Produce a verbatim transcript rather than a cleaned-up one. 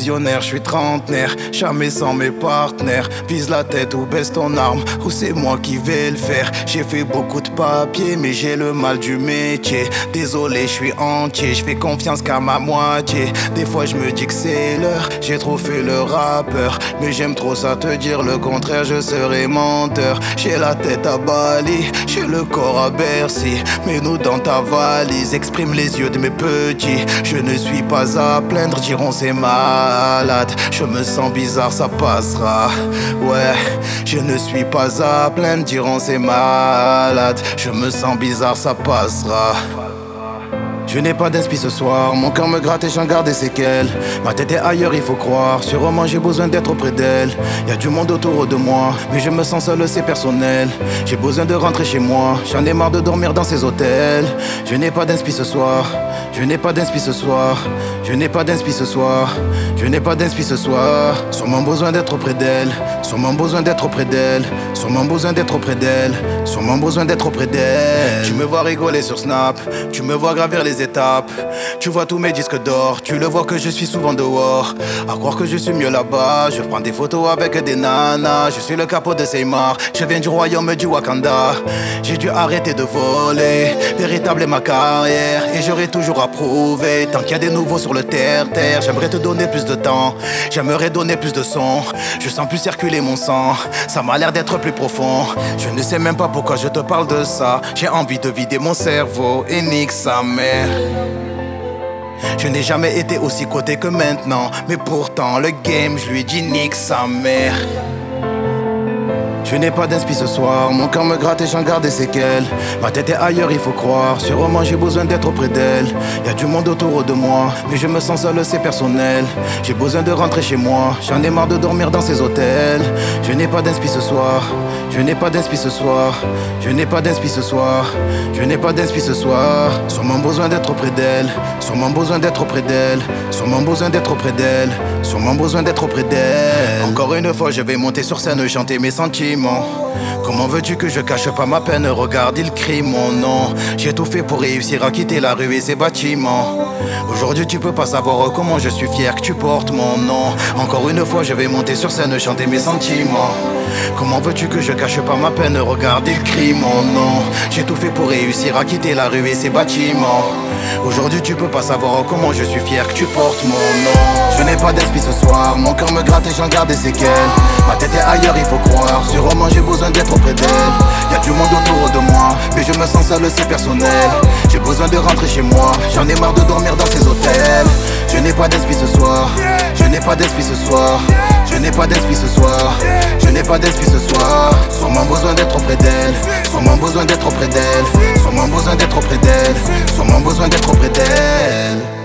visionnaire, je suis trentenaire, jamais sans mes partenaires. Vise la tête ou baisse ton arme, ou c'est moi qui vais le faire. J'ai fait beaucoup de papier, mais j'ai le mal du métier. Désolé, je suis entier, je fais confiance qu'à ma moitié. Des fois je me dis que c'est l'heure, j'ai trop fait le rappeur. Mais j'aime trop ça te dire le contraire, je serai menteur. J'ai la tête à Bali, j'ai le corps à Bercy. Mets-nous dans ta valise, exprime les yeux de mes petits. Je ne suis pas à plaindre, diront c'est malade. Je me sens bizarre, ça passera. Ouais, je ne suis pas à plaindre, diront c'est malade. Je me sens bizarre, ça passera. Je n'ai pas d'inspi ce soir, mon cœur me gratte et j'en garde des séquelles. Ma tête est ailleurs, il faut croire, sûrement j'ai besoin d'être auprès d'elle. Y'a du monde autour de moi, mais je me sens seul, c'est personnel. J'ai besoin de rentrer chez moi, j'en ai marre de dormir dans ces hôtels. Je n'ai pas d'inspi ce soir, je n'ai pas d'inspi ce soir. Je n'ai pas d'inspi ce soir, je n'ai pas d'inspi ce soir. Sûrement besoin d'être auprès d'elle, sûrement besoin d'être auprès d'elle, sûrement besoin d'être auprès d'elle, sûrement besoin d'être auprès d'elle. Tu me vois rigoler sur Snap, tu me vois gravir les étapes. Tu vois tous mes disques d'or, tu le vois que je suis souvent dehors. À croire que je suis mieux là-bas, je prends des photos avec des nanas. Je suis le capot de Seymour, je viens du royaume du Wakanda. J'ai dû arrêter de voler, véritable est ma carrière. Et j'aurai toujours à prouver, tant qu'il y a des nouveaux sur le terre-terre. J'aimerais te donner plus de temps, j'aimerais donner plus de son. Je sens plus circuler mon sang, ça m'a l'air d'être plus profond. Je ne sais même pas pourquoi je te parle de ça. J'ai envie de vider mon cerveau et nique sa mère. Je n'ai jamais été aussi coté que maintenant, mais pourtant le game, je lui dis nique sa mère. Je n'ai pas d'inspi ce soir, mon cœur me gratte et j'en garde des séquelles. Ma tête est ailleurs, il faut croire, sûrement j'ai besoin d'être auprès d'elle. Y'a du monde autour de moi, mais je me sens seul, c'est personnel. J'ai besoin de rentrer chez moi, j'en ai marre de dormir dans ces hôtels. Je n'ai pas d'inspi ce soir, je n'ai pas d'inspi ce soir. Je n'ai pas d'inspi ce soir, je n'ai pas d'inspi ce soir. Sûrement besoin d'être auprès d'elle, sûrement besoin d'être auprès d'elle, sûrement besoin d'être auprès d'elle, sûrement besoin d'être auprès d'elle. Encore une fois je vais monter sur scène, chanter mes sentiments. Comment veux-tu que je cache pas ma peine? Regarde, il crie mon nom. J'ai tout fait pour réussir à quitter la rue et ses bâtiments. Aujourd'hui tu peux pas savoir comment je suis fier que tu portes mon nom. Encore une fois je vais monter sur scène, chanter mes sentiments. Comment veux-tu que je cache pas ma peine? Regarde, il crie mon nom. J'ai tout fait pour réussir à quitter la rue et ses bâtiments. Aujourd'hui tu peux pas savoir comment je suis fier que tu portes mon nom. Je n'ai pas d'esprit ce soir, mon cœur me gratte et j'en garde des séquelles. Ma tête est ailleurs, il faut croire, sûrement j'ai besoin d'être auprès d'elle. Y'a du monde autour de moi, mais je me sens seul, c'est personnel. J'ai besoin de rentrer chez moi, j'en ai marre de dormir dans ces hôtels. Je n'ai pas d'esprit ce soir, je n'ai pas d'esprit ce soir. Je n'ai pas d'esprit ce soir, je n'ai pas d'esprit ce soir. Sûrement besoin d'être auprès d'elle, sûrement besoin d'être auprès d'elle, sûrement besoin d'être auprès d'elle, sûrement besoin d'être auprès d'elle.